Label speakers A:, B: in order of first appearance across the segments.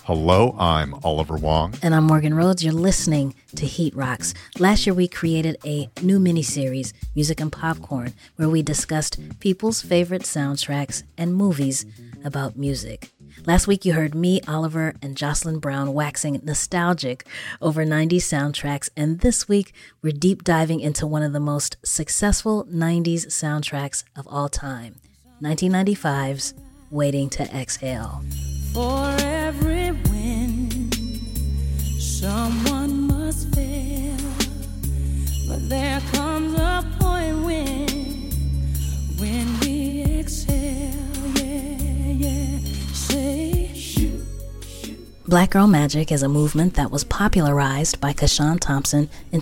A: Hello, I'm Oliver Wong.
B: And I'm Morgan Rhodes. You're listening to Heat Rocks. Last year, we created a new miniseries, Music and Popcorn, where we discussed people's favorite soundtracks and movies about music. Last week, you heard me, Oliver, and Jocelyn Brown waxing nostalgic over 90s soundtracks. And this week, we're deep diving into one of the most successful 90s soundtracks of all time, 1995's Waiting to Exhale.
C: For every win, someone must fail. But there comes a point when we exhale, say shoot.
B: Black Girl Magic is a movement that was popularized by Keshawn Thompson in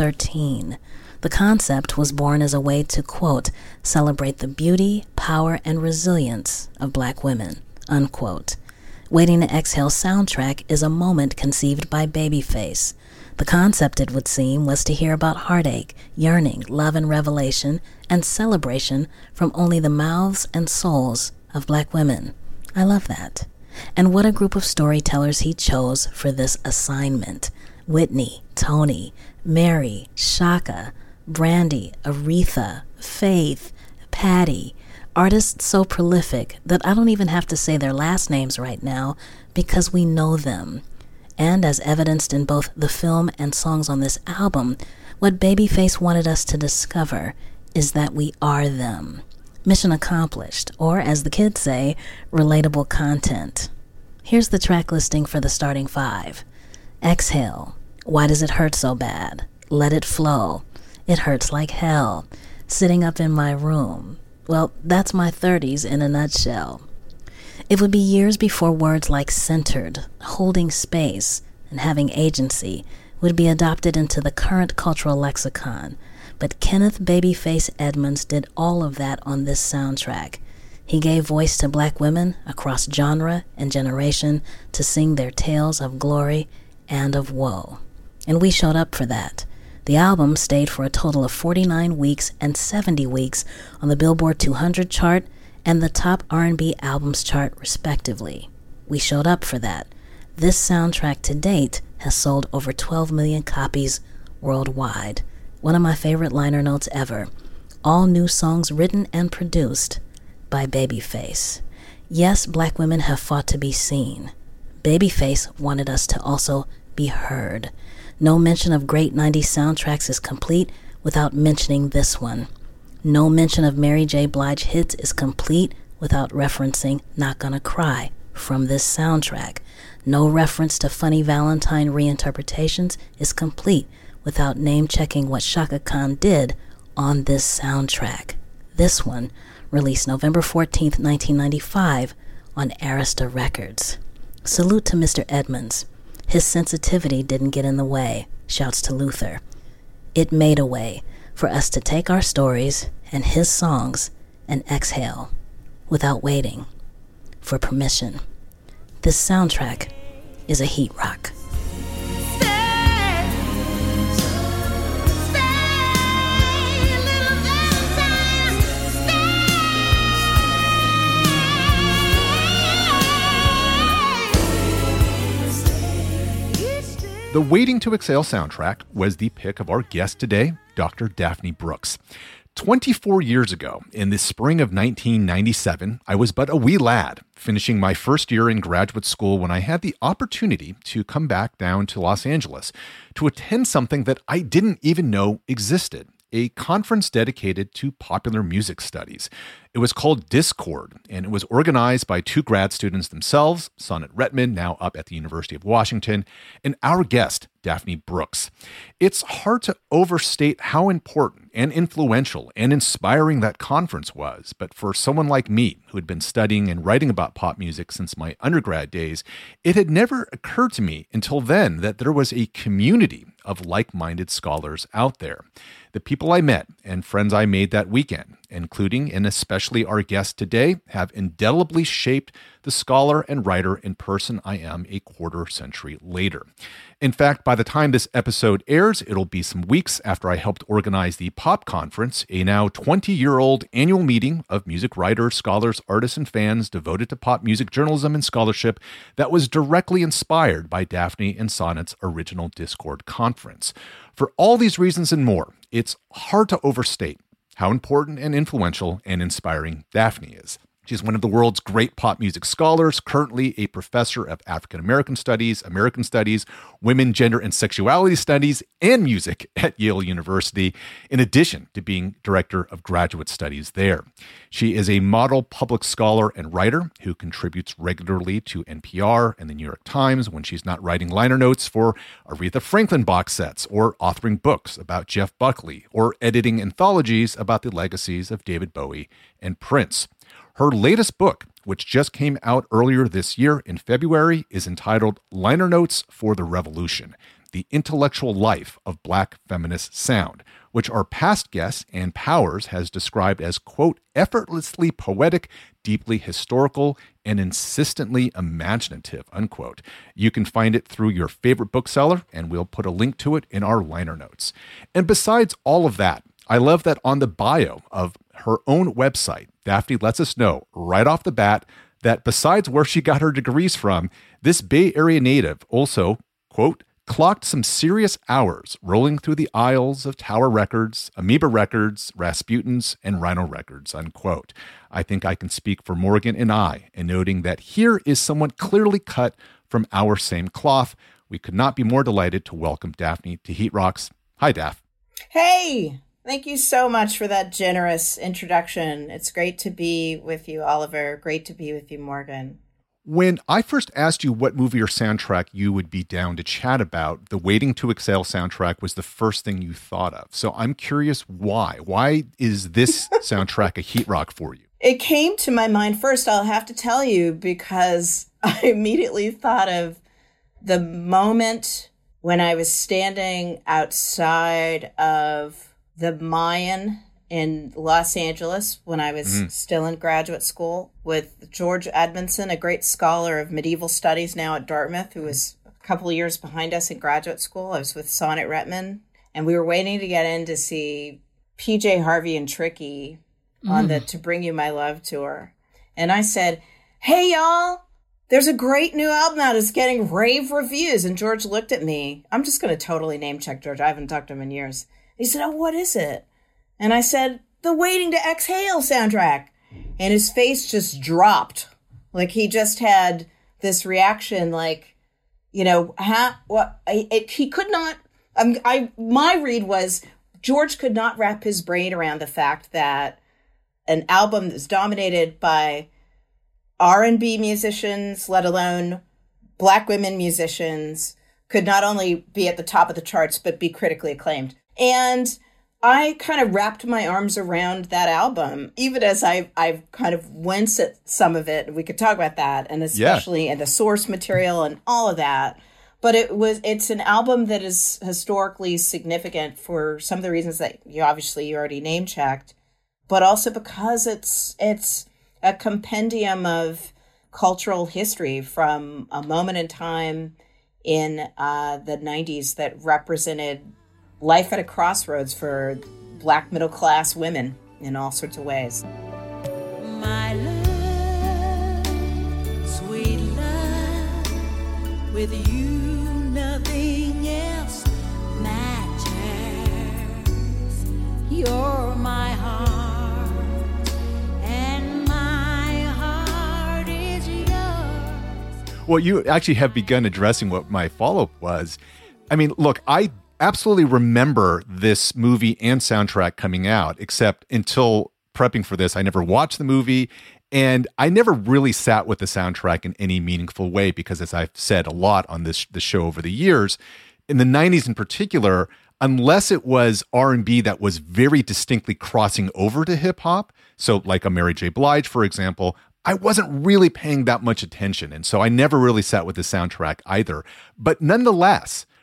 B: 2013. The concept was born as a way to, quote, celebrate the beauty, power, and resilience of Black women, unquote. Waiting to Exhale soundtrack is a moment conceived by Babyface. The concept, it would seem, was to hear about heartache, yearning, love and revelation, and celebration from only the mouths and souls of Black women. I love that. And what a group of storytellers he chose for this assignment. Whitney, Toni, Mary, Shaka, Brandy, Aretha, Faith, Patty, artists so prolific that I don't even have to say their last names right now because we know them. And as evidenced in both the film and songs on this album, what Babyface wanted us to discover is that we are them. Mission accomplished, or as the kids say, relatable content. Here's the track listing for the starting five. Exhale. Why does it hurt so bad? Let it flow. It hurts like hell. Sitting up in my room. Well, that's my 30s in a nutshell. It would be years before words like centered, holding space, and having agency would be adopted into the current cultural lexicon. But Kenneth Babyface Edmonds did all of that on this soundtrack. He gave voice to Black women across genre and generation to sing their tales of glory and of woe. And we showed up for that. The album stayed for a total of 49 weeks and 70 weeks on the Billboard 200 chart and the top R&B albums chart, respectively. We showed up for that. This soundtrack to date has sold over 12 million copies worldwide. One of my favorite liner notes ever. All new songs written and produced by Babyface. Yes, Black women have fought to be seen. Babyface wanted us to also be heard. No mention of great 90s soundtracks is complete without mentioning this one. No mention of Mary J. Blige hits is complete without referencing Not Gonna Cry from this soundtrack. No reference to Funny Valentine reinterpretations is complete without name-checking what Chaka Khan did on this soundtrack. This one, released November 14th, 1995 on Arista Records. Salute to Mr. Edmonds. His sensitivity didn't get in the way, shouts to Luther. It made a way for us to take our stories and his songs and exhale without waiting for permission. This soundtrack is a heat rock.
A: The Waiting to Exhale soundtrack was the pick of our guest today, Dr. Daphne Brooks. 24 years ago, in the spring of 1997, I was but a wee lad, finishing my first year in graduate school when I had the opportunity to come back down to Los Angeles to attend something that I didn't even know existed, a conference dedicated to popular music studies. It was called Discord, and it was organized by two grad students themselves, Sonnet Redmond, now up at the University of Washington, and our guest, Daphne Brooks. It's hard to overstate how important and influential and inspiring that conference was, but for someone like me, who had been studying and writing about pop music since my undergrad days, it had never occurred to me until then that there was a community of like-minded scholars out there. The people I met and friends I made that weekend including and especially our guest today, have indelibly shaped the scholar and writer and person I am a quarter century later. In fact, by the time this episode airs, it'll be some weeks after I helped organize the Pop Conference, a now 20-year-old annual meeting of music writers, scholars, artists, and fans devoted to pop music journalism and scholarship that was directly inspired by Daphne and Sonnet's original Discord conference. For all these reasons and more, it's hard to overstate how important and influential and inspiring Daphne is. She's one of the world's great pop music scholars, currently a professor of African American Studies, American Studies, Women, Gender, and Sexuality Studies, and Music at Yale University, in addition to being Director of Graduate Studies there. She is a model public scholar and writer who contributes regularly to NPR and the New York Times when she's not writing liner notes for Aretha Franklin box sets, or authoring books about Jeff Buckley, or editing anthologies about the legacies of David Bowie and Prince. Her latest book, which just came out earlier this year in February, is entitled Liner Notes for the Revolution: The Intellectual Life of Black Feminist Sound, which our past guest, Ann Powers, has described as, quote, effortlessly poetic, deeply historical, and insistently imaginative, unquote. You can find it through your favorite bookseller, and we'll put a link to it in our liner notes. And besides all of that, I love that on the bio of her own website, Daphne lets us know right off the bat that besides where she got her degrees from, this Bay Area native also, quote, clocked some serious hours rolling through the aisles of Tower Records, Amoeba Records, Rasputin's, and Rhino Records, unquote. I think I can speak for Morgan and I in noting that here is someone clearly cut from our same cloth. We could not be more delighted to welcome Daphne to Heat Rocks. Hi, Daph.
D: Hey! Thank you so much for that generous introduction. It's great to be with you, Oliver. Great to be with you, Morgan.
A: When I first asked you what movie or soundtrack you would be down to chat about, the Waiting to Exhale soundtrack was the first thing you thought of. So I'm curious why. Why is this soundtrack a heat rock for you?
D: It came to my mind first, I'll have to tell you, because I immediately thought of the moment when I was standing outside of the Mayan in Los Angeles when I was still in graduate school with George Edmondson, a great scholar of medieval studies now at Dartmouth, who was a couple of years behind us in graduate school. I was with Sonnet Retman, and we were waiting to get in to see PJ Harvey and Tricky on the To Bring You My Love tour. And I said, hey, y'all, there's a great new album out. It's getting rave reviews. And George looked at me. I'm just going to totally name check George. I haven't talked to him in years. He said, oh, what is it? And I said, the Waiting to Exhale soundtrack. And his face just dropped. Like he just had this reaction like, you know, he could not, my read was George could not wrap his brain around the fact that an album that's dominated by R&B musicians, let alone Black women musicians, could not only be at the top of the charts, but be critically acclaimed. And I kind of wrapped my arms around that album, even as I kind of winced at some of it. We could talk about that, and especially in the source material and all of that. But it's an album that is historically significant for some of the reasons that you already name checked, but also because it's a compendium of cultural history from a moment in time in the 90s that represented life at a crossroads for Black middle-class women in all sorts of ways.
C: My love, sweet love, with you nothing else matters. You're my heart, and my heart is yours.
A: Well, you actually have begun addressing what my follow-up was. I mean, look, I absolutely remember this movie and soundtrack coming out, except until prepping for this, I never watched the movie, and I never really sat with the soundtrack in any meaningful way because, as I've said a lot on the show over the years, in the 90s in particular, unless it was R&B that was very distinctly crossing over to hip-hop, so like a Mary J. Blige, for example, I wasn't really paying that much attention, and so I never really sat with the soundtrack either. But nonetheless,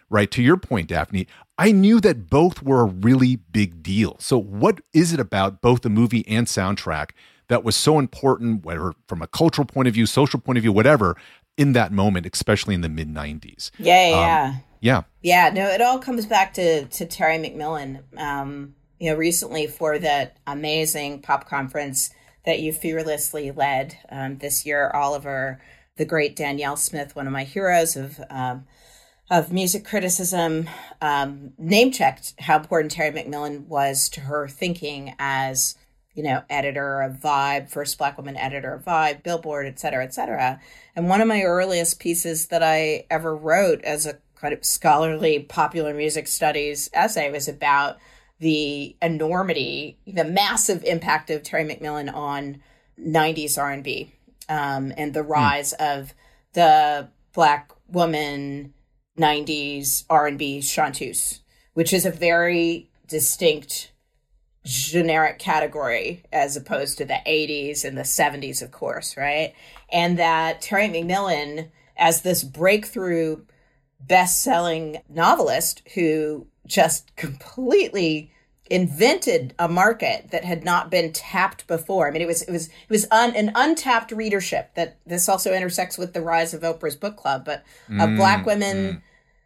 A: right? To your point, Daphne, I knew that both were a really big deal. So what is it about both the movie and soundtrack that was so important, whether from a cultural point of view, social point of view, whatever, in that moment, especially in the mid-90s?
D: Yeah, no, it all comes back to Terry McMillan. Recently for that amazing pop conference that you fearlessly led this year, Oliver, the great Danielle Smith, one of my heroes of music criticism, name-checked how important Terry McMillan was to her thinking as, editor of Vibe, first Black woman editor of Vibe, Billboard, et cetera, et cetera. And one of my earliest pieces that I ever wrote as a kind of scholarly popular music studies essay was about the enormity, the massive impact of Terry McMillan on 90s R&B and the rise of the Black woman 90s R&B chanteuse, which is a very distinct generic category as opposed to the 80s and the 70s, of course, right? And that Terry McMillan, as this breakthrough best-selling novelist who just completely invented a market that had not been tapped before. I mean, it was an untapped readership. That this also intersects with the rise of Oprah's book club, but Black women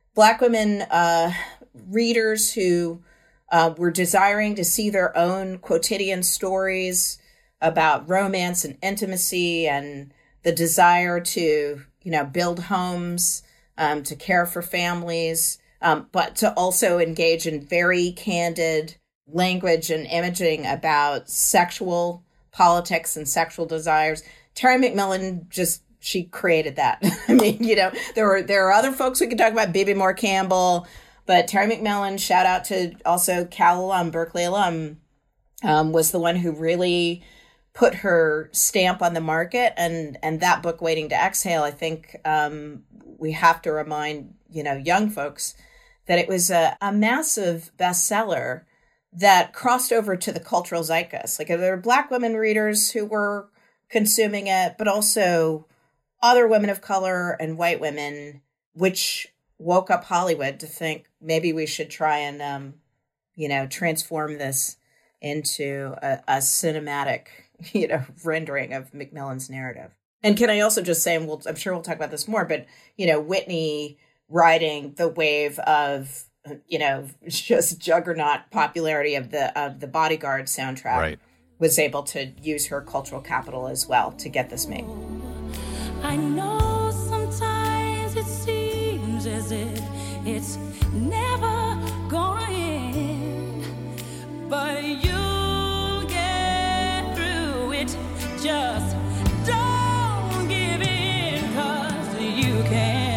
D: readers who were desiring to see their own quotidian stories about romance and intimacy and the desire to, build homes, to care for families, but to also engage in very candid language and imaging about sexual politics and sexual desires. Terry McMillan she created that. I mean, there are other folks we could talk about, Bebe Moore Campbell, but Terry McMillan, shout out to also Cal alum, Berkeley alum, was the one who really put her stamp on the market. And that book, Waiting to Exhale, I think we have to remind, young folks that it was a massive bestseller that crossed over to the cultural zeitgeist. Like, there were Black women readers who were consuming it, but also other women of color and white women, which woke up Hollywood to think maybe we should try and, transform this into a cinematic, rendering of Macmillan's narrative. And can I also just say, and I'm sure we'll talk about this more, but, Whitney riding the wave of, just juggernaut popularity of the Bodyguard soundtrack,
A: right,
D: was able to use her cultural capital as well to get this made.
C: I know sometimes it seems as if it's never gonna end, but you'll get through it. Just don't give in, 'cause you can.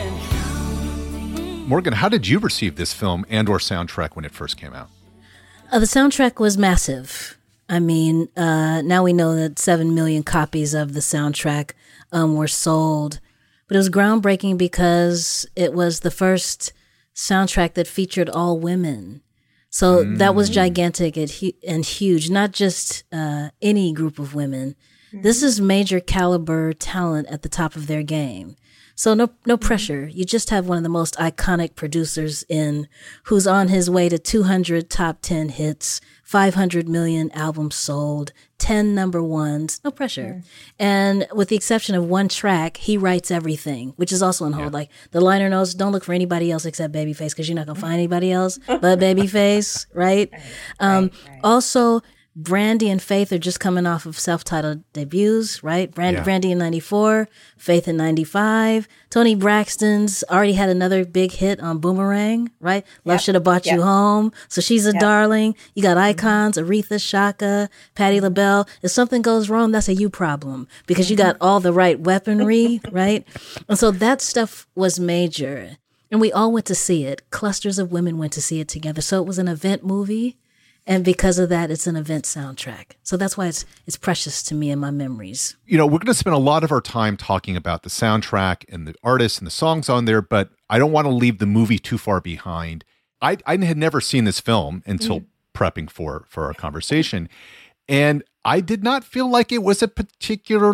A: Morgan, how did you receive this film and or soundtrack when it first came out?
B: The soundtrack was massive. I mean, now we know that 7 million copies of the soundtrack were sold. But it was groundbreaking because it was the first soundtrack that featured all women. So that was gigantic and huge, not just any group of women. This is major caliber talent at the top of their game. So no pressure. You just have one of the most iconic producers who's on his way to 200 top 10 hits, 500 million albums sold, 10 number ones, no pressure. And with the exception of one track, he writes everything, which is also on hold. Like the liner notes, don't look for anybody else except Babyface, because you're not going to find anybody else but Babyface, right? Also, Brandy and Faith are just coming off of self-titled debuts, right? Brandy in 94, Faith in 95. Toni Braxton's already had another big hit on Boomerang, right? Love Should Have Brought You Home. So she's a darling. You got icons, Aretha, Shaka, Patti LaBelle. If something goes wrong, that's a you problem because you got all the right weaponry, right? And so that stuff was major. And we all went to see it. Clusters of women went to see it together. So it was an event movie. And because of that, it's an event soundtrack. So that's why it's precious to me in my memories.
A: We're going to spend a lot of our time talking about the soundtrack and the artists and the songs on there, but I don't want to leave the movie too far behind. I had never seen this film until prepping for our conversation. And I did not feel like it was a particularly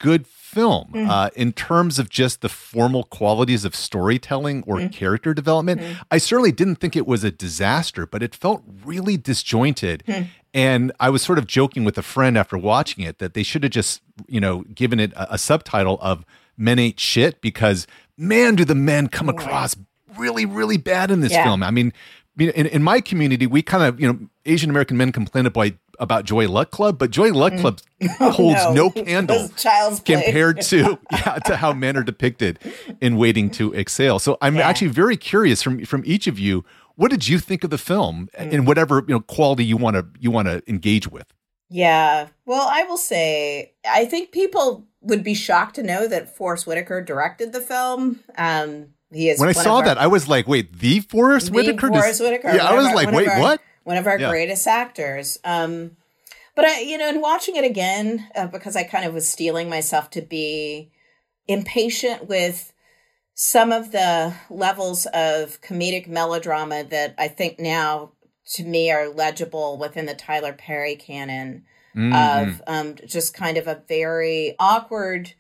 A: good film in terms of just the formal qualities of storytelling or character development. I certainly didn't think it was a disaster, but it felt really disjointed. And I was sort of joking with a friend after watching it that they should have just, given it a subtitle of Men Ain't Shit, because man, do the men come across really, really bad in this film. I mean, in my community, we kind of, Asian American men complain about Joy Luck Club, but Joy Luck Club holds no candle compared to how men are depicted in Waiting to Exhale. So I'm actually very curious from each of you, what did you think of the film in whatever quality you want to engage with?
D: Yeah, well, I will say I think people would be shocked to know that Forest Whitaker directed the film. He is. When I saw
A: that, I was like, "Wait, the Forest Whitaker?" Yeah, I was like, "Wait, what?"
D: One of our greatest actors. But in watching it again, because I kind of was steeling myself to be impatient with some of the levels of comedic melodrama that I think now, to me, are legible within the Tyler Perry canon of just kind of a very awkward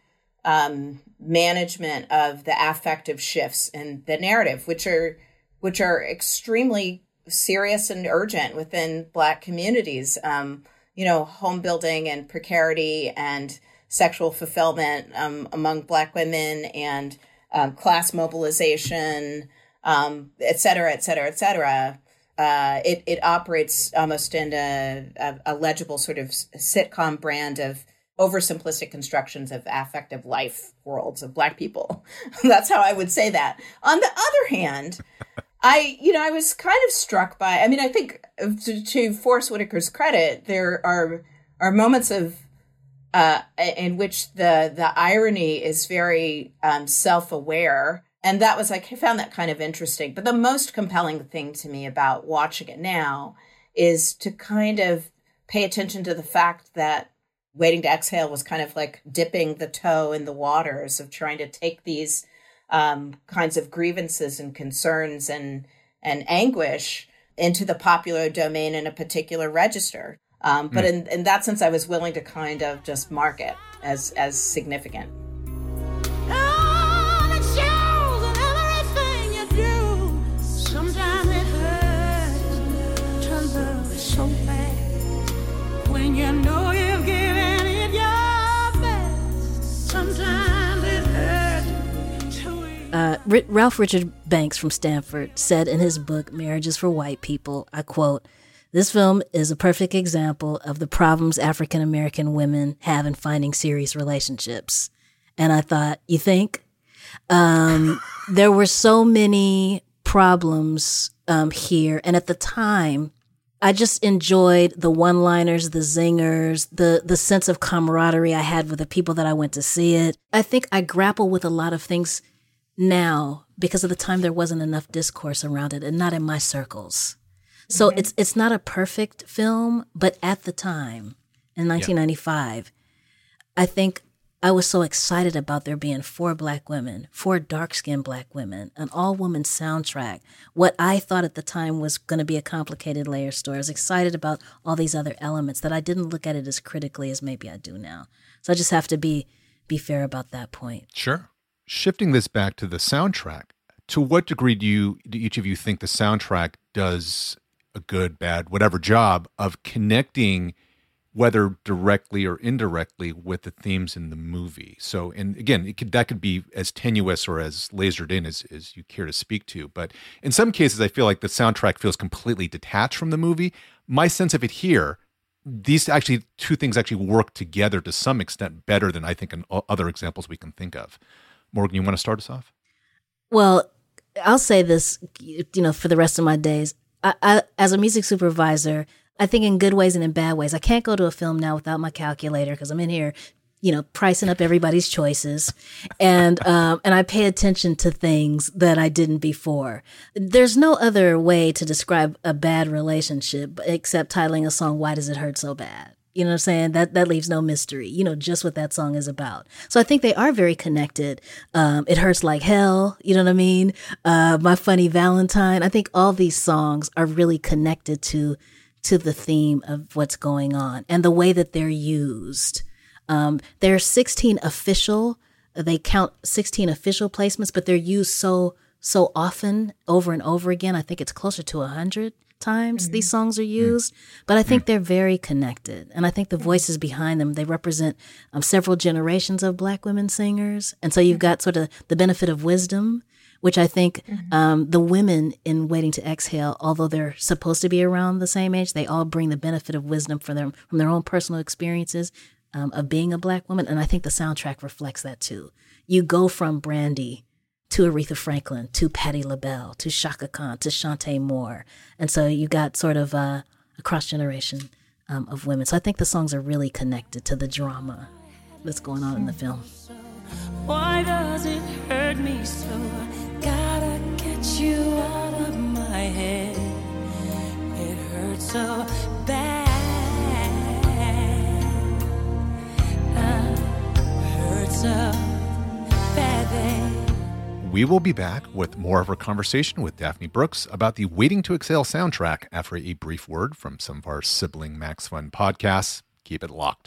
D: management of the affective shifts in the narrative, which are extremely serious and urgent within Black communities. Home building and precarity and sexual fulfillment among Black women and class mobilization, et cetera, et cetera, et cetera. It operates almost in a legible sort of sitcom brand of oversimplistic constructions of affective life worlds of Black people. That's how I would say that. On the other hand, I was kind of struck by, I think to Forest Whitaker's credit, there are moments of, in which the irony is very self-aware. And that was I found that kind of interesting. But the most compelling thing to me about watching it now is to kind of pay attention to the fact that Waiting to Exhale was kind of like dipping the toe in the waters of trying to take these kinds of grievances and concerns and anguish into the popular domain in a particular register. But in that sense, I was willing to kind of just mark it as significant.
C: When you know you've given it your best, sometimes it hurts.
B: Ralph Richard Banks from Stanford said in his book, Marriages for White People, I quote, "This film is a perfect example of the problems African American women have in finding serious relationships." And I thought, you think? There were so many problems here. And at the time, I just enjoyed the one-liners, the zingers, the sense of camaraderie I had with the people that I went to see it. I think I grapple with a lot of things now because of the time there wasn't enough discourse around it and not in my circles. So it's not a perfect film, but at the time, in 1995, I think I was so excited about there being 4 Black women, 4 dark-skinned Black women, an all-woman soundtrack. What I thought at the time was going to be a complicated layer story. I was excited about all these other elements that I didn't look at it as critically as maybe I do now. So I just have to be fair about that point.
A: Sure. Shifting this back to the soundtrack, to what degree do each of you think the soundtrack does a good, bad, whatever job of connecting, whether directly or indirectly, with the themes in the movie? So, and again, that could be as tenuous or as lasered in as you care to speak to. But in some cases, I feel like the soundtrack feels completely detached from the movie. My sense of it here, these actually 2 things actually work together to some extent better than I think in other examples we can think of. Morgan, you want to start us off?
B: Well, I'll say this, for the rest of my days. I, as a music supervisor, I think in good ways and in bad ways. I can't go to a film now without my calculator because I'm in here, pricing up everybody's choices. And I pay attention to things that I didn't before. There's no other way to describe a bad relationship except titling a song, Why Does It Hurt So Bad? You know what I'm saying? That leaves no mystery, just what that song is about. So I think they are very connected. It Hurts Like Hell, you know what I mean? My Funny Valentine. I think all these songs are really connected to the theme of what's going on and the way that they're used. There are 16 official, they count 16 official placements, but they're used so often over and over again. I think it's closer to 100 times these songs are used, but I think they're very connected. And I think the voices behind them, they represent several generations of Black women singers. And so you've got sort of the benefit of wisdom, which I think the women in Waiting to Exhale, although they're supposed to be around the same age, they all bring the benefit of wisdom from their own personal experiences of being a Black woman. And I think the soundtrack reflects that too. You go from Brandy to Aretha Franklin, to Patti LaBelle, to Chaka Khan, to Shantae Moore. And so you got sort of a cross-generation of women. So I think the songs are really connected to the drama that's going on in the film.
C: Why does it hurt me so? Gotta get you out of my head. It hurts so bad. Hurts so bad.
A: We will be back with more of our conversation with Daphne Brooks about the Waiting to Exhale soundtrack after a brief word from some of our sibling Max Fun podcasts. Keep it locked.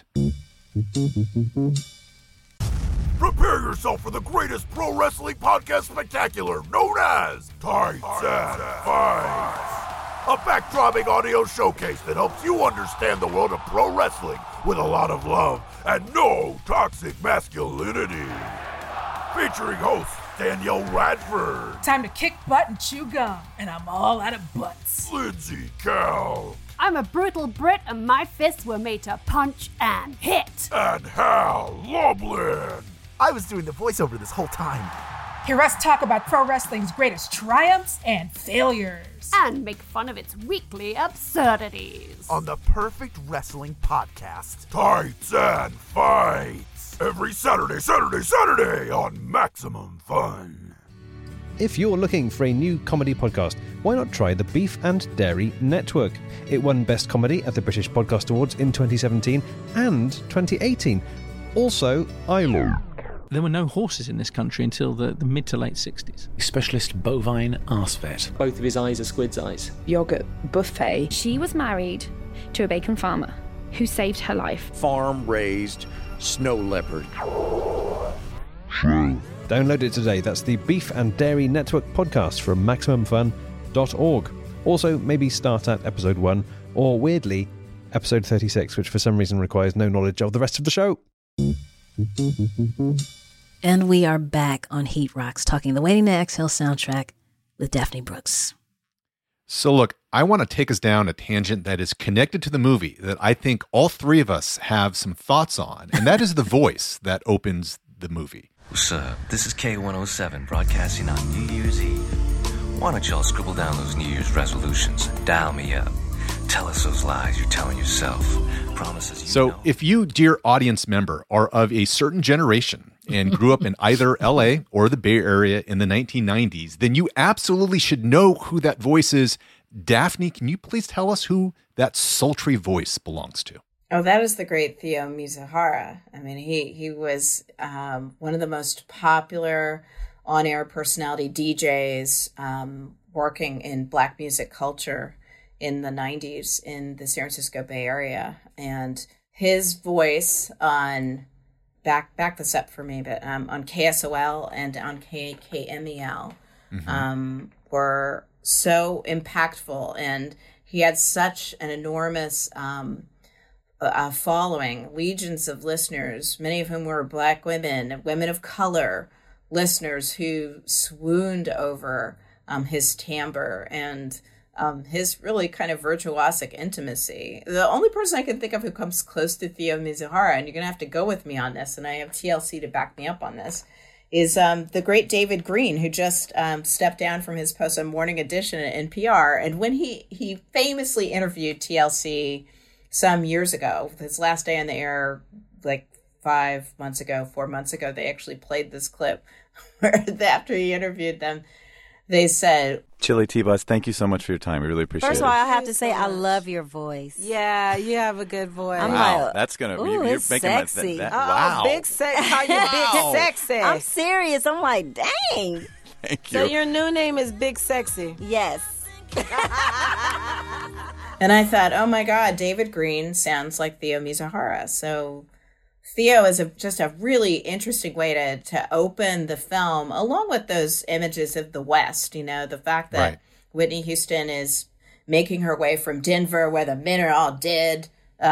E: Prepare yourself for the greatest pro wrestling podcast spectacular known as Tights and Fights. A backdropping audio showcase that helps you understand the world of pro wrestling with a lot of love and no toxic masculinity. Featuring hosts Danielle Radford,
F: Time to kick butt and chew gum, and I'm all out of butts.
E: Lindsay Cal,
G: I'm a brutal Brit and my fists were made to punch and hit.
E: and Hal Lublin.
H: I was doing the voiceover this whole time.
F: Hear us talk about pro wrestling's greatest triumphs and failures.
G: And make fun of its weekly absurdities.
H: On the Perfect Wrestling Podcast.
E: Tights and Fights. Every Saturday on Maximum Fun.
I: If you're looking for a new comedy podcast, why not try the Beef and Dairy Network? It won Best Comedy at the British Podcast Awards in 2017 and 2018. Also,
J: There were no horses in this country until the mid to late 60s.
K: Specialist bovine arse vet.
L: Both of his eyes are squid's eyes.
M: Yogurt buffet.
N: She was married to a bacon farmer who saved her life.
O: Farm-raised snow leopard.
I: Download it today. That's the Beef and Dairy Network podcast from MaximumFun.org. Also, maybe start at episode 1, or weirdly, episode 36, which for some reason requires no knowledge of the rest of the show.
B: And we are back on Heat Rocks, talking the Waiting to Exhale soundtrack with Daphne Brooks.
A: So look, I want to take us down a tangent that is connected to the movie that I think all three of us have some thoughts on, and that is the voice that opens the movie.
P: What's up? This is K107 broadcasting on New Year's Eve. Why don't y'all scribble down those New Year's resolutions? Dial me up. Tell us those lies you're telling yourself. Promises you
A: So
P: know.
A: if you, dear audience member, are of a certain generation and grew up in either LA or the Bay Area in the 1990s, then you absolutely should know who that voice is. Daphne, can you please tell us who that sultry voice belongs to?
D: Oh, that is the great Theo Mizuhara. I mean, he was one of the most popular on-air personality DJs working in Black music culture in the 90s in the San Francisco Bay Area. And his voice on, back this up for me, but on KSOL and on KMEL were so impactful. And he had such an enormous following, legions of listeners, many of whom were Black women, women of color, listeners who swooned over his timbre and his really kind of virtuosic intimacy. The only person I can think of who comes close to Theo Mizuhara, and you're going to have to go with me on this, and I have TLC to back me up on this, is the great David Green, who just stepped down from his post on Morning Edition at NPR. And when he famously interviewed TLC some years ago, his last day on the air, like 4 months ago, they actually played this clip where after he interviewed them, they said,
Q: Chili T-Bus, thank you so much for your time. We really appreciate it.
R: First of all, I have to say I love your voice.
M: Yeah, you have a good voice.
Q: Wow, that's going to be, you're
R: it's
Q: making
R: sexy.
Q: wow.
M: Big sexy. Call you Big Sexy.
R: I'm serious. I'm like, dang.
Q: Thank you.
M: So your new name is Big Sexy.
R: Yes.
D: and I thought, oh my God, David Green sounds like Theo Mizuhara. So Theo is just a really interesting way to open the film, along with those images of the West. The fact that Whitney Houston is making her way from Denver, where the men are all dead,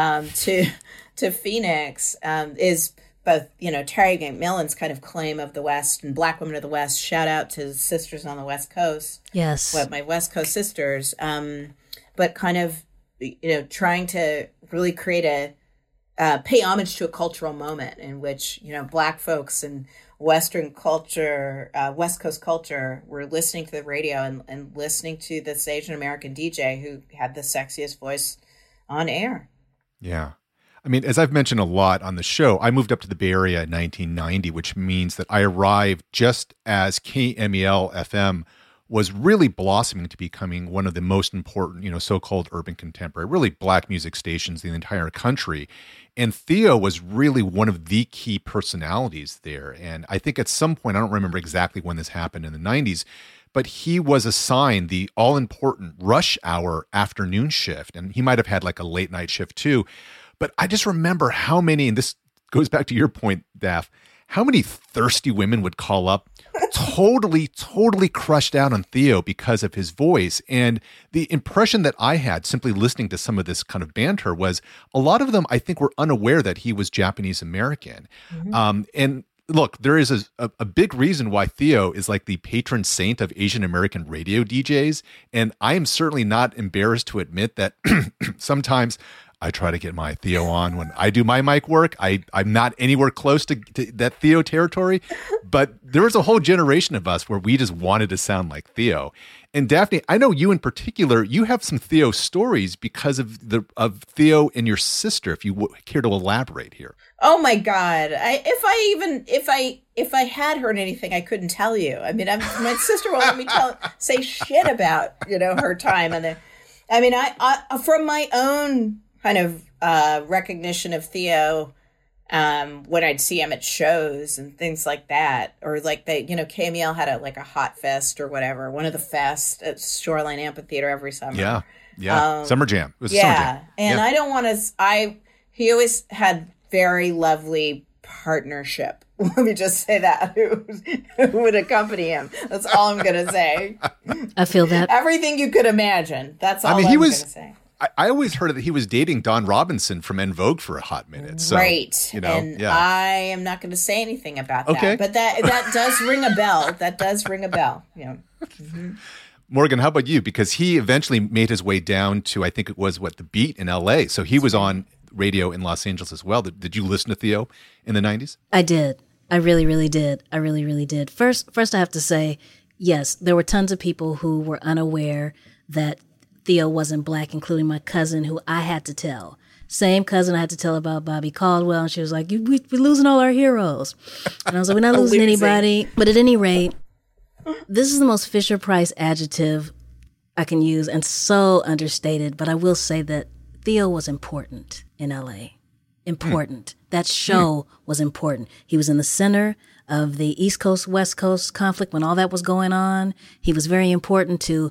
D: to Phoenix, is both, Terry McMillan's kind of claim of the West and Black women of the West. Shout out to sisters on the West Coast.
B: Yes.
D: My West Coast sisters. But kind of, trying to really create pay homage to a cultural moment in which, Black folks and Western culture, West Coast culture, were listening to the radio and listening to this Asian American DJ who had the sexiest voice on air.
A: Yeah. I mean, as I've mentioned a lot on the show, I moved up to the Bay Area in 1990, which means that I arrived just as KMEL FM was really blossoming to becoming one of the most important, so-called urban contemporary, really Black music stations in the entire country. And Theo was really one of the key personalities there. And I think at some point, I don't remember exactly when this happened in the 90s, but he was assigned the all-important rush hour afternoon shift. And he might have had like a late night shift too. But I just remember how many, and this goes back to your point, Daph, how many thirsty women would call up totally crushed out on Theo because of his voice. And the impression that I had simply listening to some of this kind of banter was a lot of them, I think, were unaware that he was Japanese American. Mm-hmm. And look, there is a big reason why Theo is like the patron saint of Asian American radio DJs. And I am certainly not embarrassed to admit that sometimes I try to get my Theo on when I do my mic work. I'm not anywhere close to that Theo territory, but there was a whole generation of us where we just wanted to sound like Theo. And Daphne, I know you in particular, you have some Theo stories because of Theo and your sister, if you care to elaborate here.
D: Oh my God. If I had heard anything, I couldn't tell you. I mean, my sister won't let me say shit about, her time. And I from my own kind of recognition of Theo, when I'd see him at shows and things like that, or like KMEL had a hot fest or whatever, one of the fests at Shoreline Amphitheater every summer.
A: Yeah. Summer Jam. It was a Summer Jam.
D: And I don't want to, he always had very lovely partnership. Let me just say that, who would accompany him. That's all I'm going to say.
B: I feel that.
D: Everything you could imagine. That's all I'm going to say.
A: I always heard that he was dating Dawn Robinson from En Vogue for a hot minute. So,
D: right. I am not going to say anything about that. But that does ring a bell. That does ring a bell. Yeah. Mm-hmm.
A: Morgan, how about you? Because he eventually made his way down to, I think it was The Beat in LA. So he was on radio in Los Angeles as well. Did you listen to Theo in the 90s?
B: I did. I really, really did. I really, really did. First, I have to say, yes, there were tons of people who were unaware that Theo wasn't Black, including my cousin, who I had to tell. Same cousin I had to tell about Bobby Caldwell, and she was like, we're losing all our heroes. And I was like, we're not losing anybody. But at any rate, this is the most Fisher-Price adjective I can use, and so understated, but I will say that Theo was important in L.A. Important. That show was important. He was in the center of the East Coast, West Coast conflict when all that was going on. He was very important to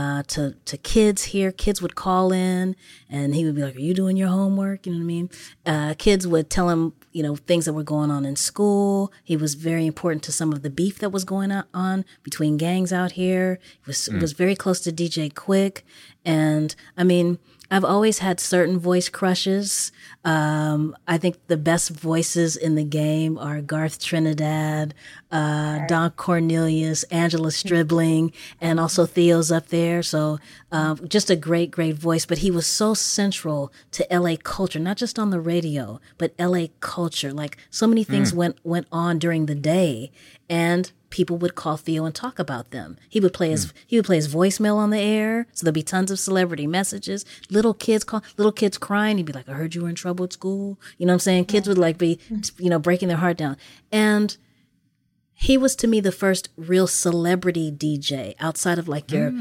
B: kids here. Kids would call in and he would be like, are you doing your homework? You know what I mean? Kids would tell him, things that were going on in school. He was very important to some of the beef that was going on between gangs out here. He was very close to DJ Quick. And I've always had certain voice crushes. I think the best voices in the game are Garth Trinidad, Don Cornelius, Angela Stribling, and also Theo's up there. So just a great, great voice. But he was so central to LA culture, not just on the radio, but LA culture. Like so many things went on during the day, and people would call Theo and talk about them. He would play his voicemail on the air, so there'd be tons of celebrity messages. Little kids crying. He'd be like, "I heard you were in trouble at school." You know what I'm saying? Kids would be, breaking their heart down. And he was to me the first real celebrity DJ outside of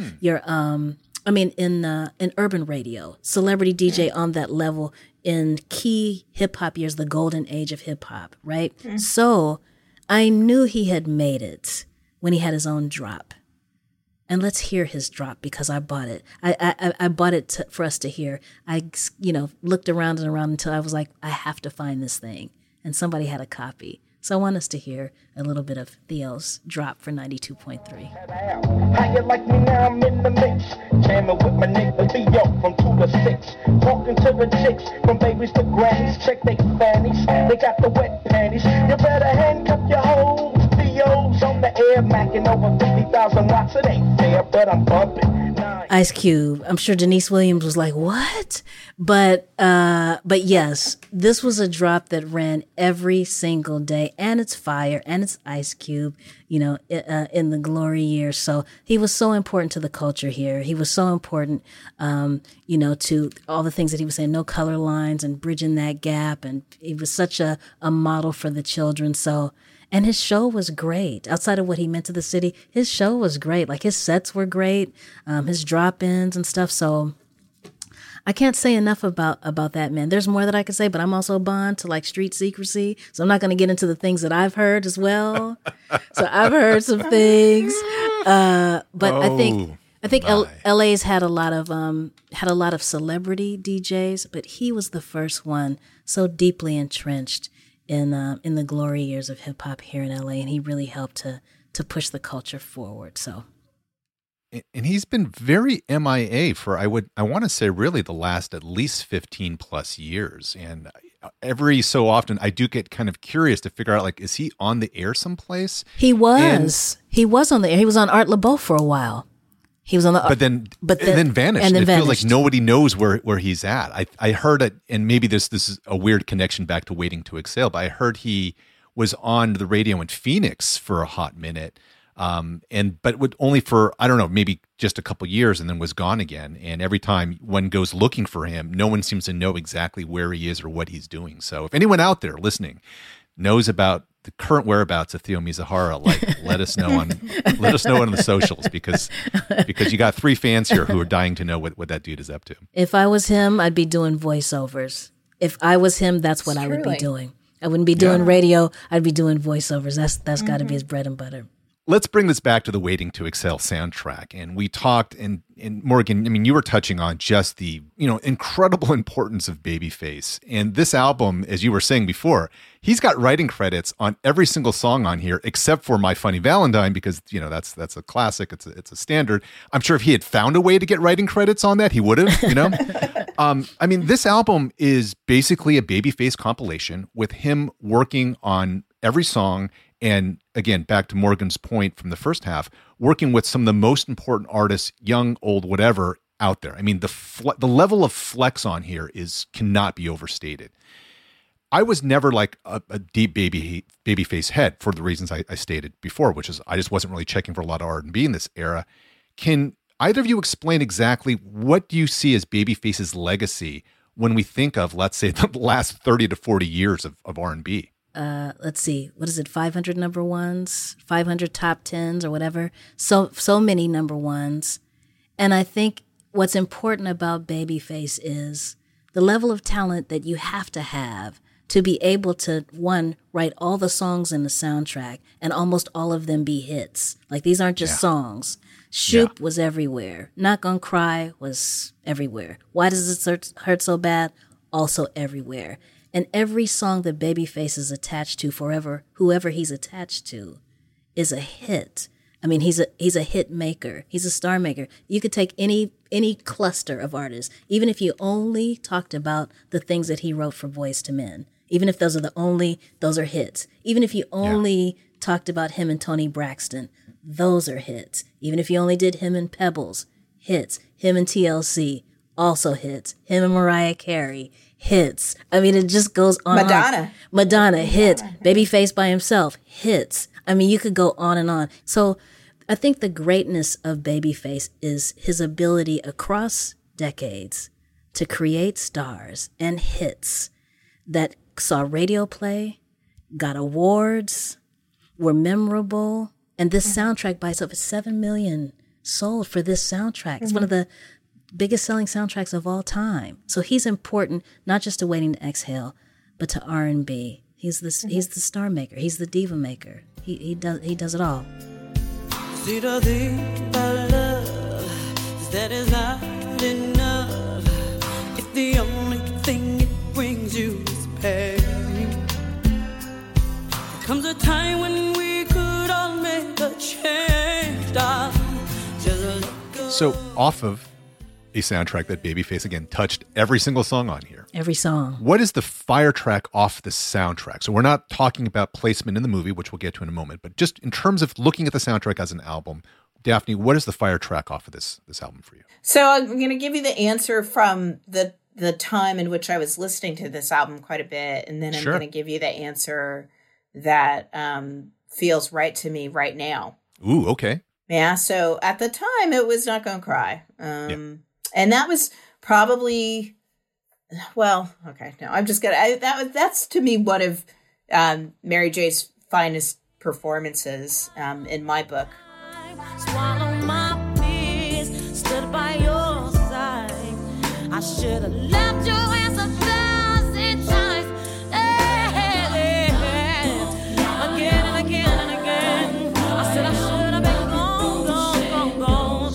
B: in urban radio, celebrity DJ on that level in key hip hop years, the golden age of hip hop, right? So I knew he had made it when he had his own drop. And let's hear his drop because I bought it. I bought it for us to hear. I, looked around and around until I was like, I have to find this thing. and somebody had a copy. So I want us to hear a little bit of Theo's drop for 92.3.
L: How you like me now? I'm in the mix. Jamming with my nigga Theo from 2 to 6. Talking to the chicks from babies to grannies. Check they fannies. They got the wet panties. You better handcuff your hoes. Theo's on the air, macking over 50,000 watts. It ain't fair, but I'm bumping.
B: Ice Cube. I'm sure Denise Williams was like, what? But yes, this was a drop that ran every single day, and it's fire, and it's Ice Cube, in the glory years. So he was so important to the culture here. He was so important, to all the things that he was saying, no color lines and bridging that gap. And he was such a model for the children. So, and his show was great. Outside of what he meant to the city, his show was great. Like, his sets were great, his drop-ins and stuff. So I can't say enough about that man. There's more that I could say, but I'm also bound to like street secrecy. So I'm not going to get into the things that I've heard as well. So I've heard some things. But I think LA's had a lot of celebrity DJs, but he was the first one so deeply entrenched in the glory years of hip hop here in LA, and he really helped to push the culture forward. So,
A: and he's been very MIA for I want to say really the last at least 15 plus years. And every so often I do get kind of curious to figure out, like, is he on the air someplace?
B: He was on the air. He was on Art Laboe for a while. He was on the,
A: but then vanished.
B: And then
A: it
B: vanished.
A: Feels like nobody knows where he's at. I heard it, and maybe this is a weird connection back to Waiting to Exhale, but I heard he was on the radio in Phoenix for a hot minute, but would only for, I don't know, maybe just a couple years, and then was gone again. And every time one goes looking for him, no one seems to know exactly where he is or what he's doing. So if anyone out there listening knows about the current whereabouts of Theo Mizahara, let us know on the socials, because you got 3 fans here who are dying to know what that dude is up to.
B: If I was him, I'd be doing voiceovers. If I was him, that's what I would be doing. I wouldn't be doing radio. I'd be doing voiceovers. That's got to be his bread and butter.
A: Let's bring this back to the Waiting to Exhale soundtrack. And we talked, and Morgan, I mean, you were touching on just the, incredible importance of Babyface. And this album, as you were saying before, he's got writing credits on every single song on here, except for My Funny Valentine, because, that's a classic. It's a standard. I'm sure if he had found a way to get writing credits on that, he would have, I mean, this album is basically a Babyface compilation with him working on every song. And again, back to Morgan's point from the first half, working with some of the most important artists, young, old, whatever, out there. I mean, the level of flex on here cannot be overstated. I was never like a deep Babyface head for the reasons I stated before, which is I just wasn't really checking for a lot of R&B in this era. Can either of you explain exactly what do you see as Babyface's legacy when we think of, let's say, the last 30 to 40 years of R&B?
B: Let's see, what is it? 500 number ones, 500 top 10s or whatever. So many number ones. And I think what's important about Babyface is the level of talent that you have to be able to, one, write all the songs in the soundtrack and almost all of them be hits. Like, these aren't just songs. Shoop was everywhere. Not Gonna Cry was everywhere. Why Does It Hurt So Bad? Also everywhere. And every song that Babyface is attached to forever, whoever he's attached to, is a hit. I mean, he's a hit maker. He's a star maker. You could take any cluster of artists, even if you only talked about the things that he wrote for Boyz II Men, even if those are hits. Even if you only talked about him and Toni Braxton, those are hits. Even if you only did him and Pebbles, hits. Him and TLC, also hits. Him and Mariah Carey, hits. I mean, it just goes on. Madonna, hits. Babyface by himself, hits. I mean, you could go on and on. So I think the greatness of Babyface is his ability across decades to create stars and hits that saw radio play, got awards, were memorable. And this soundtrack by itself is 7 million sold for this soundtrack. It's one of the biggest selling soundtracks of all time. So he's important, not just to Waiting to Exhale, but to R&B. He's the star maker. He's the diva maker. He does it all.
C: See the thing about love, that is not enough. If the only thing it brings you is pain, Comes a time when we could all make a change, darling. Just let go.
A: So off of a soundtrack that Babyface, again, touched every single song on here.
B: Every song.
A: What is the fire track off the soundtrack? So we're not talking about placement in the movie, which we'll get to in a moment, but just in terms of looking at the soundtrack as an album, Daphne, what is the fire track off of this album for you?
D: So I'm going to give you the answer from the time in which I was listening to this album quite a bit, and then I'm going to give you the answer that feels right to me right now.
A: Ooh, okay.
D: Yeah, so at the time, it was Not Gonna Cry. And that was probably, well, okay, no, I'm just going to, that's to me one of Mary J's finest performances in my book.
C: Swallow my fears, stood by your side. I should have left your hands 1,000 times. Again and again and again. I said I should have been gone.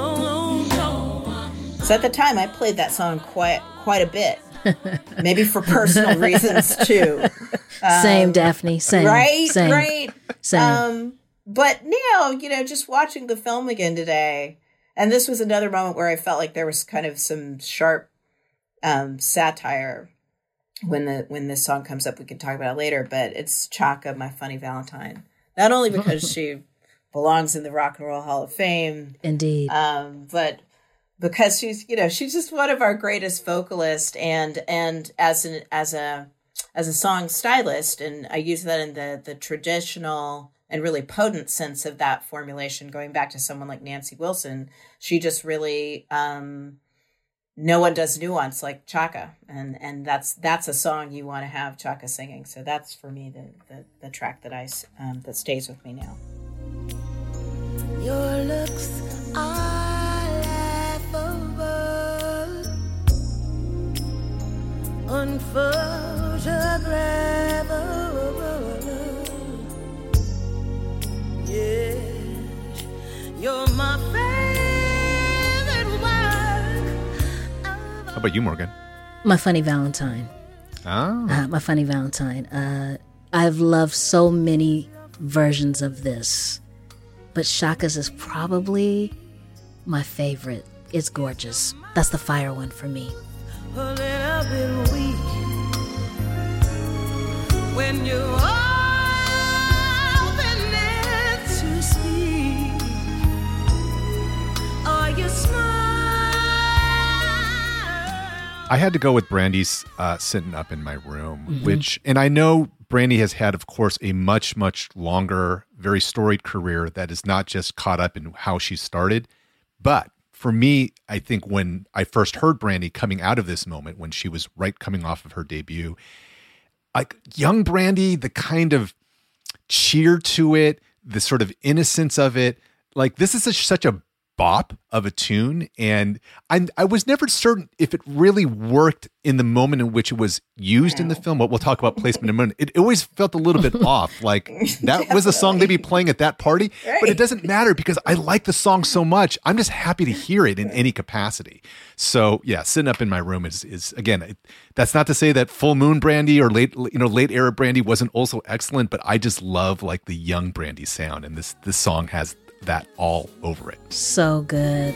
D: So at the time, I played that song quite a bit. Maybe for personal reasons too.
B: Same, Daphne. Same.
D: Right.
B: Same.
D: Right.
B: Same.
D: But now, just watching the film again today, and this was another moment where I felt like there was kind of some sharp satire when this song comes up. We can talk about it later, but it's Chaka, My Funny Valentine. Not only because she belongs in the Rock and Roll Hall of Fame,
B: indeed,
D: but because she's just one of our greatest vocalists, and as a song stylist, and I use that in the traditional and really potent sense of that formulation, going back to someone like Nancy Wilson. She just really, no one does nuance like Chaka. And that's a song you want to have Chaka singing. So that's for me, the track that that stays with me now.
C: Your looks are laughable, unphotographable. Yes, you're my favorite work.
A: How about you, Morgan?
B: My Funny Valentine.
A: Oh.
B: My Funny Valentine. I've loved so many versions of this, but Chaka's is probably my favorite. It's gorgeous. That's the fire one for me.
C: A little bit weak when you
A: I had to go with Brandy's Sitting Up in My Room, and I know Brandy has had, of course, a much, much longer, very storied career that is not just caught up in how she started. But for me, I think when I first heard Brandy coming out of this moment, when she was coming off of her debut, like young Brandy, the kind of cheer to it, the sort of innocence of it, like this is such a bop of a tune, and I was never certain if it really worked in the moment in which it was used in the film. But we'll talk about placement in a moment. It always felt a little bit off, like that was a song they'd be playing at that party, but it doesn't matter because I like the song so much. I'm just happy to hear it in any capacity. So yeah, Sitting Up in My Room is again, that's not to say that Full Moon Brandy or late era Brandy wasn't also excellent, but I just love like the young Brandy sound, and this song has that all over it.
B: So good.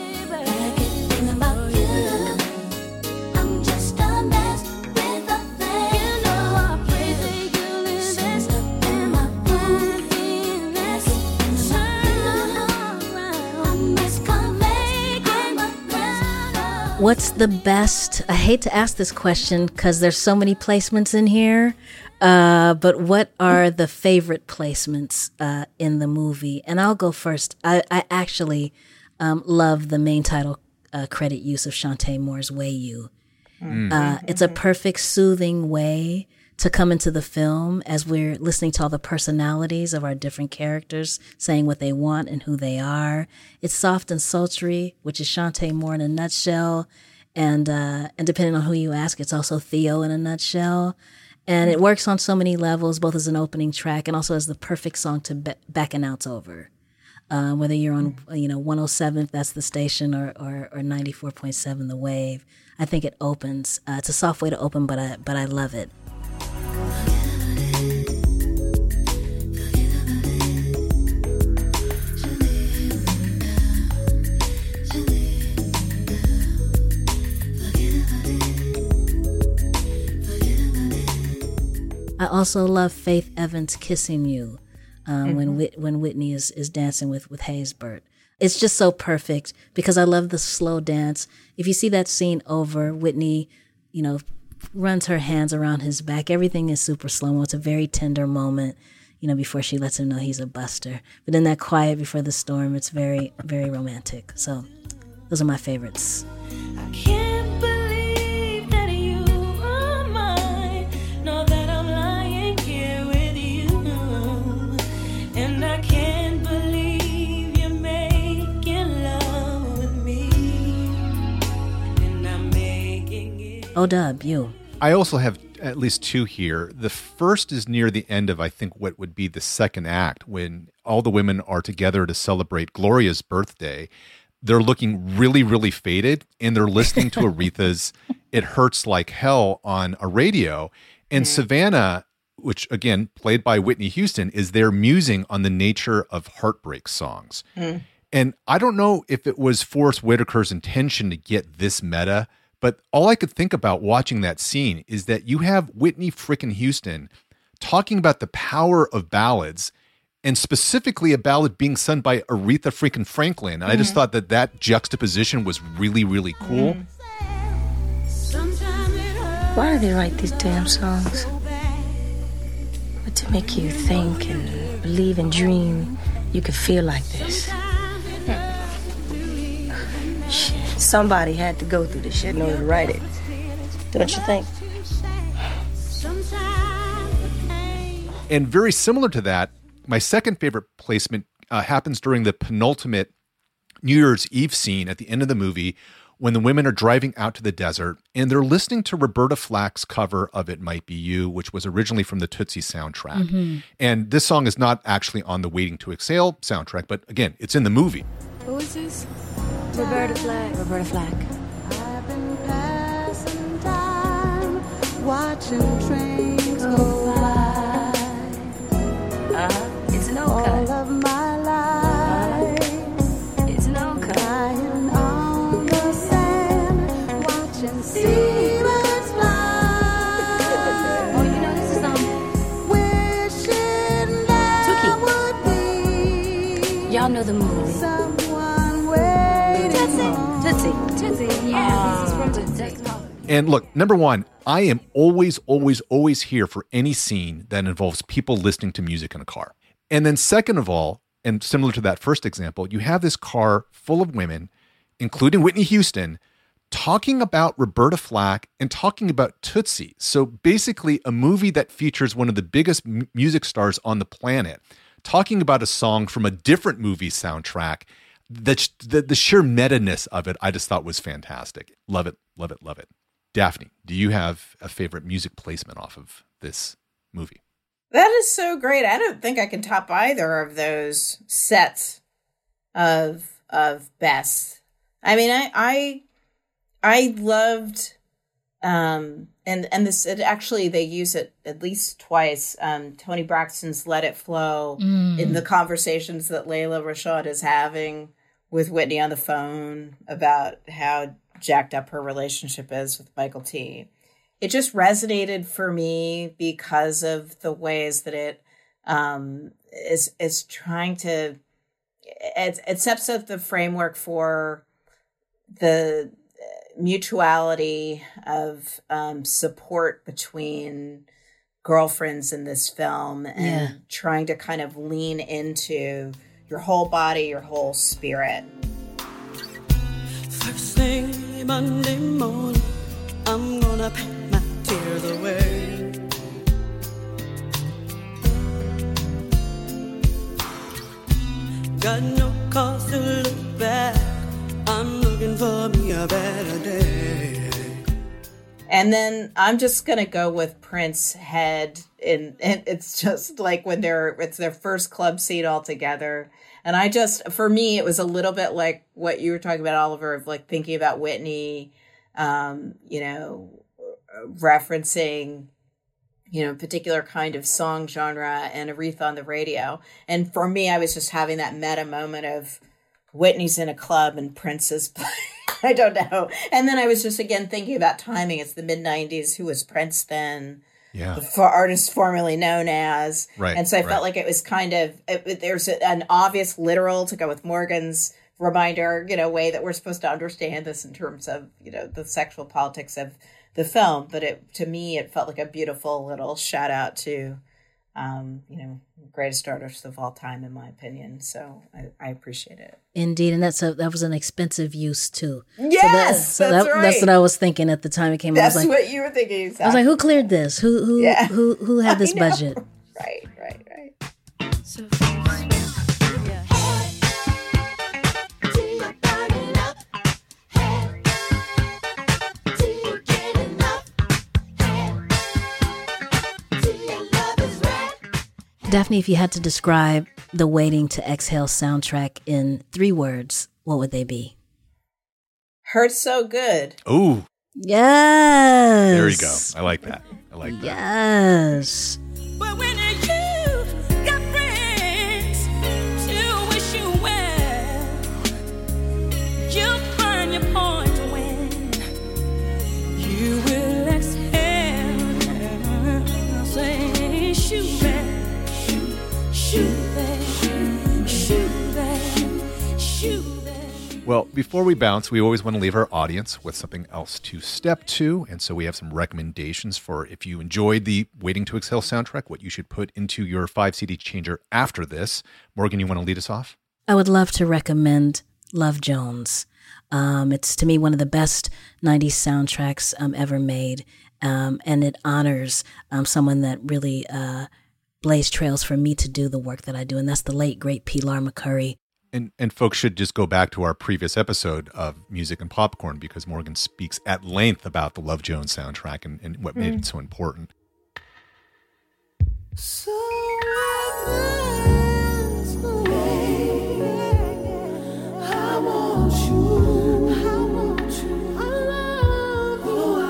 B: What's the best? I hate to ask this question because there's so many placements in here. But what are the favorite placements in the movie? And I'll go first. I actually love the main title credit use of Shantae Moore's Way You. It's a perfect, soothing way to come into the film as we're listening to all the personalities of our different characters saying what they want and who they are. It's soft and sultry, which is Shantae Moore in a nutshell. And depending on who you ask, it's also Theo in a nutshell. And it works on so many levels, both as an opening track and also as the perfect song to back announce over. Whether you're on, 107, if that's the station, or 94.7, the wave. I think it opens. It's a soft way to open, but I love it. also love Faith Evans' Kissing You when Whitney is dancing with Haysbert. It's just so perfect because I love the slow dance. If you see that scene over, Whitney, runs her hands around his back. Everything is super slow-mo. It's a very tender moment, before she lets him know he's a buster. But in that quiet before the storm, it's very, very romantic. So those are my favorites.
C: I can't believe that you are mine. Know that I'm lying here with you. And I can't believe you're making love with me. And I'm making it.
B: O-Dub, you.
A: I also have at least two here. The first is near the end of, I think, what would be the second act, when all the women are together to celebrate Gloria's birthday. They're looking really, really faded, and they're listening to Aretha's It Hurts Like Hell on a radio. And Savannah, which, again, played by Whitney Houston, is there musing on the nature of heartbreak songs. And I don't know if it was Forrest Whitaker's intention to get this meta, but all I could think about watching that scene is that you have Whitney frickin' Houston talking about the power of ballads, and specifically a ballad being sung by Aretha freaking Franklin. And I just thought that juxtaposition was really, really cool.
S: Why do they write these damn songs? But to make you think and believe and dream you could feel like this. Shit. Somebody had to go through this shit in order to write it. Don't you think?
A: And very similar to that, my second favorite placement happens during the penultimate New Year's Eve scene at the end of the movie, when the women are driving out to the desert and they're listening to Roberta Flack's cover of It Might Be You, which was originally from the Tootsie soundtrack. And this song is not actually on the Waiting to Exhale soundtrack, but again, it's in the movie.
S: Who is this? Roberta Flack. Roberta Flack.
C: I've been passing time, watching trains go by.
S: It's an old cut.
C: All of my life,
S: it's an old cut.
C: lying on the sand, watching seabirds fly.
S: Oh, you know this is
C: Wishing there would be
S: Y'all know the movie.
C: someone waiting.
S: Tootsie. Yeah, this is from Tootsie.
A: And look, number one, I am always, always, always here for any scene that involves people listening to music in a car. And then second of all, and similar to that first example, you have this car full of women, including Whitney Houston, talking about Roberta Flack and talking about Tootsie. So basically a movie that features one of the biggest music stars on the planet, talking about a song from a different movie soundtrack. The sheer meta-ness of it, I just thought was fantastic. Love it, love it, love it. Daphne, do you have a favorite music placement off of this movie?
D: That is so great. I don't think I can top either of those sets of best. I mean, I loved and this, it actually, they use it at least twice. Toni Braxton's Let It Flow in the conversations that Layla Rashad is having with Whitney on the phone about how jacked up her relationship is with Michael T. It just resonated for me because of the ways that it is trying to, it sets up the framework for the mutuality of support between girlfriends in this film, and trying to kind of lean into your whole body, your whole spirit.
C: First thing Monday morning, I'm gonna pack my tears away. Got no cause to look back, I'm looking for me a better day.
D: And then I'm just gonna go with Prince Head, and it's just like when it's their first club scene all together. And for me, it was a little bit like what you were talking about, Oliver, of like thinking about Whitney, referencing, particular kind of song genre, and Aretha on the radio. And for me, I was just having that meta moment of Whitney's in a club and Prince is playing. I don't know. And then I was just, again, thinking about timing. It's the mid-90s. Who was Prince then? for artists formerly known as.
A: Right.
D: And so I felt like it was kind of, there's an obvious literal to go with Morgan's reminder, way that we're supposed to understand this in terms of, the sexual politics of the film. But to me, it felt like a beautiful little shout out to, greatest artist of all time, in my opinion. So I appreciate it.
B: Indeed, and that was an expensive use too.
D: Yes, that's right.
B: That's what I was thinking at the time it came out.
D: That's what you were thinking. Exactly.
B: I was like, who cleared this? Who had this budget?
D: Right.
C: So
B: Daphne, if you had to describe the Waiting to Exhale soundtrack in 3 words, what would they be?
D: Hurts so good.
A: Ooh.
B: Yes.
A: There you go. I like that.
B: Yes.
C: But when you got friends to wish you well, you burn your point when you will exhale. Say, shoot back.
A: Well, before we bounce, we always want to leave our audience with something else to step to. And so we have some recommendations for if you enjoyed the Waiting to Exhale soundtrack, what you should put into your 5-CD changer after this. Morgan, you want to lead us off?
B: I would love to recommend Love Jones. It's, to me, one of the best 90s soundtracks ever made. And it honors someone that really blazed trails for me to do the work that I do. And that's the late, great Pilar McCurry.
A: And folks should just go back to our previous episode of Music and Popcorn because Morgan speaks at length about the Love Jones soundtrack and what made it so important.
C: So baby, I want you. I want you. I love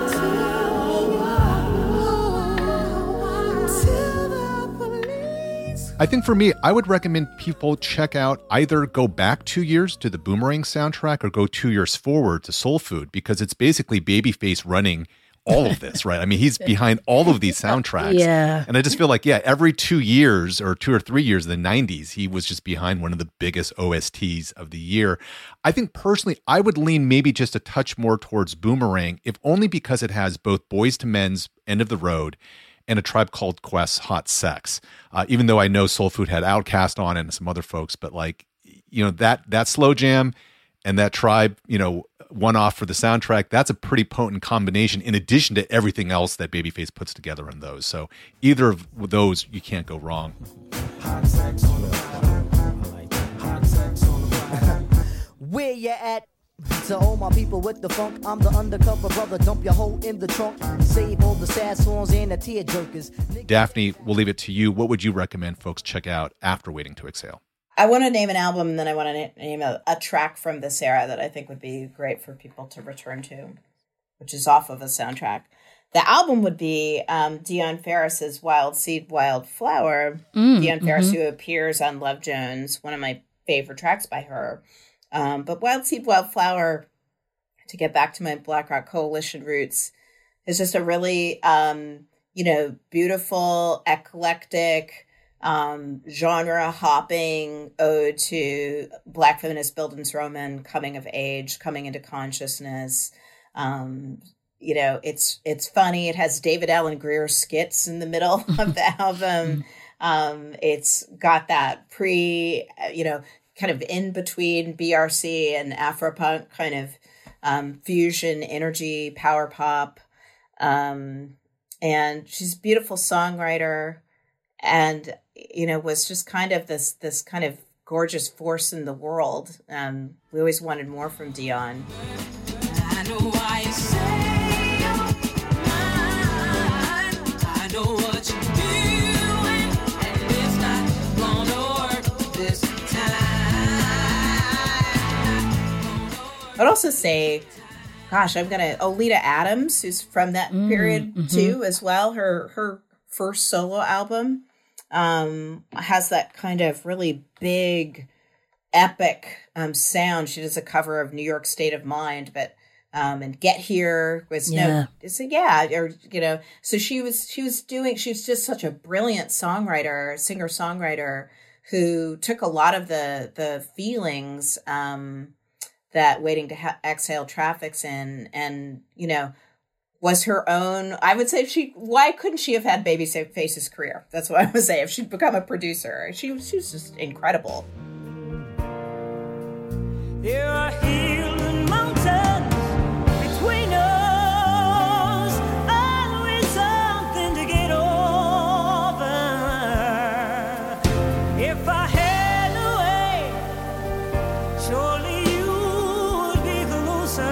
C: you.
A: I think for me, I would recommend people check out either go back 2 years to the Boomerang soundtrack or go 2 years forward to Soul Food because it's basically Babyface running all of this, right? I mean, he's behind all of these soundtracks.
B: Yeah.
A: And I just feel like, every 2 years or 2 or 3 years in the 90s, he was just behind one of the biggest OSTs of the year. I think personally, I would lean maybe just a touch more towards Boomerang, if only because it has both Boyz II Men's End of the Road and A Tribe Called Quest's Hot Sex. Even though I know Soul Food had Outkast on and some other folks, but that slow jam and that Tribe, one off for the soundtrack, that's a pretty potent combination in addition to everything else that Babyface puts together in those. So either of those, you can't go wrong.
T: Where you at? To all my people with the funk, I'm the undercover brother. Dump your hoe in the trunk. Save all the sad songs and the tear jerkers.
A: Daphne, we'll leave it to you. What would you recommend folks check out after Waiting to Exhale?
D: I want to name an album, and then I want to name a track from this era that I think would be great for people to return to, which is off of a soundtrack. The album would be Dion Ferris's Wild Seed, Wild Flower. Dion Ferris, who appears on Love Jones, one of my favorite tracks by her. But Wild Seed, Wild Flower, to get back to my Black Rock Coalition roots, is just a really, beautiful, eclectic, genre hopping ode to Black feminist Bildungsroman coming of age, coming into consciousness. It's funny. It has David Allen Greer skits in the middle of the album. It's got that kind of in between BRC and Afropunk kind of fusion energy, power pop. And she's a beautiful songwriter and, was just kind of this kind of gorgeous force in the world. We always wanted more from Dion.
C: I know why you say I know what you're doing, and it's not gonna work this time.
D: I'd also say, Oleta Adams, who's from that period too, as well. Her first solo album has that kind of really big, epic sound. She does a cover of New York State of Mind, but and Get Here was so she was just such a brilliant singer-songwriter who took a lot of the feelings that Waiting to Exhale traffics in, and was her own. I would say why couldn't she have had Babyface's career? That's what I would say. If she'd become a producer, she was just incredible.
C: There are hills and mountains between us, always something to get over. If I had a way, surely you would be closer.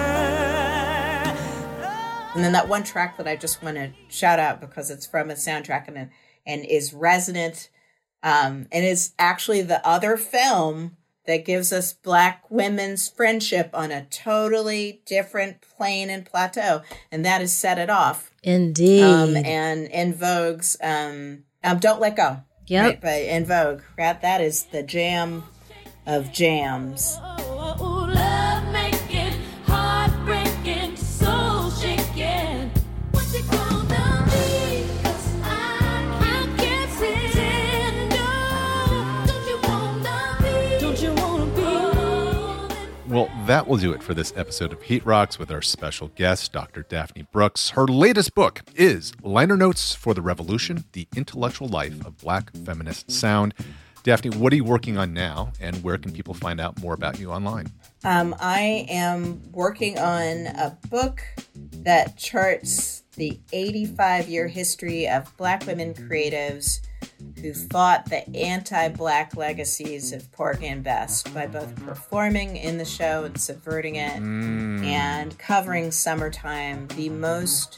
D: And then that one track that I just want to shout out because it's from a soundtrack and is resonant, and is actually the other film that gives us Black women's friendship on a totally different plane and plateau, and that is Set It Off.
B: Indeed.
D: And En Vogue's Don't Let Go.
B: Yep.
D: Right, by En Vogue. That is the jam of jams.
C: Love making, heartbreaking, soul shaking. What you gonna be? 'Cause I can't pretend. Don't you wanna be? Don't you wanna be?
A: Well, that will do it for this episode of Heat Rocks with our special guest, Dr. Daphne Brooks. Her latest book is Liner Notes for the Revolution, The Intellectual Life of Black Feminist Sound. Daphne, what are you working on now, and where can people find out more about you online?
D: I am working on a book that charts the 85-year history of Black women creatives who fought the anti-Black legacies of Porgy and Bess by both performing in the show and subverting it, and covering Summertime, the most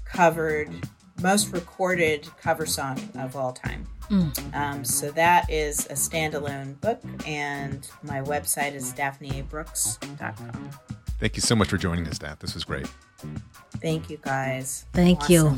D: recorded cover song of all time. So that is a standalone book, and my website is daphneabrooks.com.
A: Thank you so much for joining us, Daph. This was great.
D: Thank you, guys.
B: Thank you.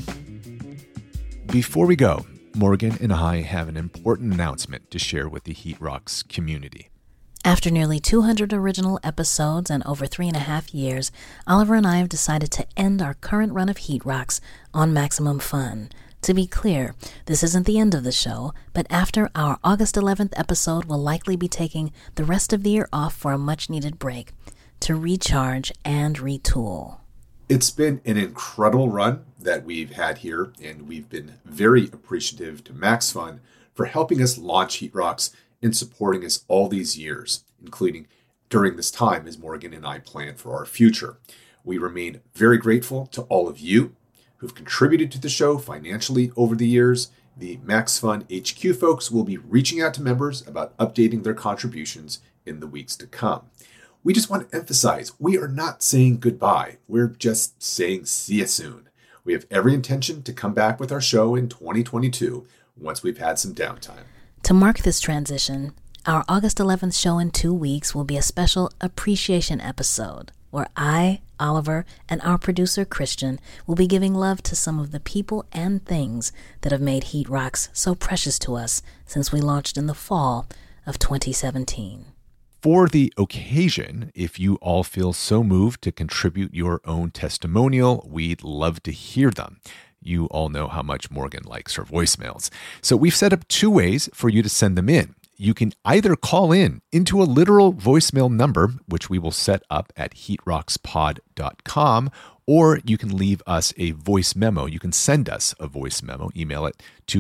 A: Before we go, Morgan and I have an important announcement to share with the Heat Rocks community.
B: After nearly 200 original episodes and over 3.5 years, Oliver and I have decided to end our current run of Heat Rocks on Maximum Fun. To be clear, this isn't the end of the show, but after our August 11th episode, we'll likely be taking the rest of the year off for a much-needed break to recharge and retool.
A: It's been an incredible run that we've had here, and we've been very appreciative to Max Fun for helping us launch Heat Rocks and supporting us all these years, including during this time as Morgan and I plan for our future. We remain very grateful to all of you who've contributed to the show financially over the years. The Max Fun HQ folks will be reaching out to members about updating their contributions in the weeks to come. We just want to emphasize, we are not saying goodbye. We're just saying see you soon. We have every intention to come back with our show in 2022 once we've had some downtime.
B: To mark this transition, our August 11th show in 2 weeks will be a special appreciation episode where I, Oliver, and our producer Christian will be giving love to some of the people and things that have made Heat Rocks so precious to us since we launched in the fall of 2017.
A: For the occasion, if you all feel so moved to contribute your own testimonial, we'd love to hear them. You all know how much Morgan likes her voicemails. So we've set up 2 ways for you to send them in. You can either call in into a literal voicemail number, which we will set up at heatrockspod.com, or you can leave us a voice memo. You can send us a voice memo, email it to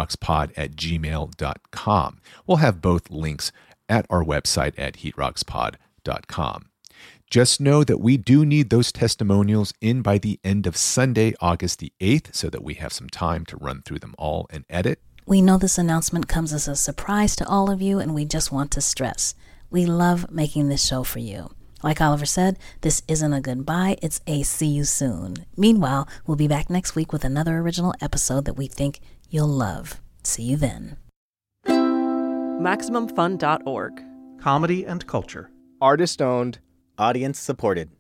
A: heatrockspod@gmail.com. We'll have both links at our website at heatrockspod.com. Just know that we do need those testimonials in by the end of Sunday, August the 8th, so that we have some time to run through them all and edit.
B: We know this announcement comes as a surprise to all of you, and we just want to stress, we love making this show for you. Like Oliver said, this isn't a goodbye, it's a see you soon. Meanwhile, we'll be back next week with another original episode that we think you'll love. See you then.
U: MaximumFun.org.
V: Comedy and culture.
W: Artist owned. Audience supported.